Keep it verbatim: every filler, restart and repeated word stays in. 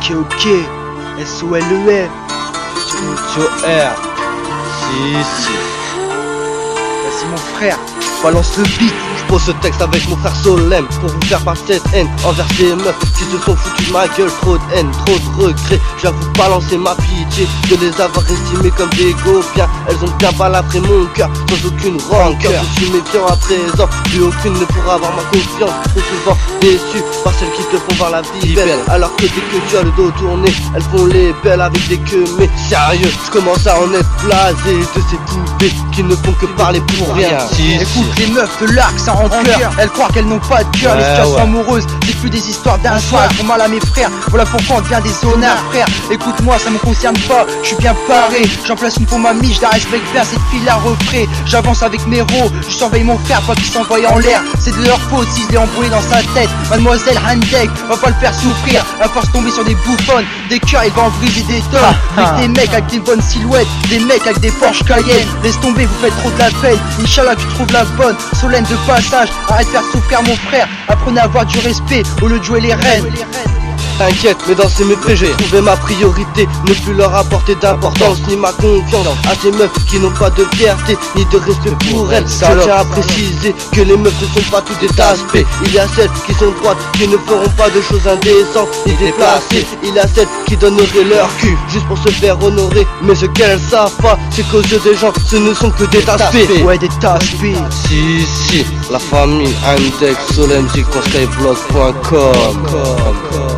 Ok, ok, S O L E R, sur R. Si, si. vas-y mon frère, balance le beat. Je pose ce texte avec mon frère Solem pour vous faire part cette haine envers ces meufs qui se sont foutues de ma gueule. Trop de haine, trop de regrets. Je viens vous balancer ma pitié de les avoir estimées comme des go bien. Elles ont bien balabré mon cœur sans aucune rancœur. Je suis méfiant à présent, plus aucune ne pourra avoir ma confiance. Trop souvent déçu par celles qui te font voir la vie belle, alors que dès que tu as le dos tourné, elles font les belles avec des queues. Mais sérieux, je commence à en être blasé de ces poupées qui ne font que parler pour rien. Si, écoute si. Les meufs de l'arc, ça rend cœur. Elles croient qu'elles n'ont pas de cœur. Ouais, les situations ouais. amoureuses, c'est plus des histoires d'un soir. Elles font mal à mes frères. Voilà pourquoi on devient des honneurs, frère. Écoute-moi, ça me concerne pas. Je suis bien paré. J'en place une pour ma miche. Je la respecte bien. Cette fille la refrait. J'avance avec mes ros. Je surveille mon frère, pas qu'il s'envoie en l'air. C'est de leur faute si je l'ai embrouillé dans sa tête. Mademoiselle Handek, va pas le faire souffrir. À force tomber sur des bouffonnes, des cœurs, il va en briser des tonnes. Avec des mecs avec des bonnes silhouettes, des mecs avec des Porsche Cayenne. Laisse tomber, vous faites trop de la peine. Inch'Allah, tu trouves la bonne. Solène de passage, arrête de faire souffrir mon frère. Apprenez à avoir du respect au lieu de jouer les reines. T'inquiète, mais dans ces méfaits j'ai trouvé ma priorité. Ne plus leur apporter d'importance ni ma confiance à ces meufs qui n'ont pas de fierté ni de respect pour elles. Je tiens à préciser que les meufs ne sont pas toutes des aspects. Il y a celles qui sont droites, qui ne feront pas de choses indécentes ni déplacées. Il y a celles qui donneraient leur cul juste pour se faire honorer. Mais ce qu'elles savent pas, c'est qu'aux yeux des gens ce ne sont que des taspés. Ouais, des taspés. Si, si, la famille Index, Solem, J Skyblog point com.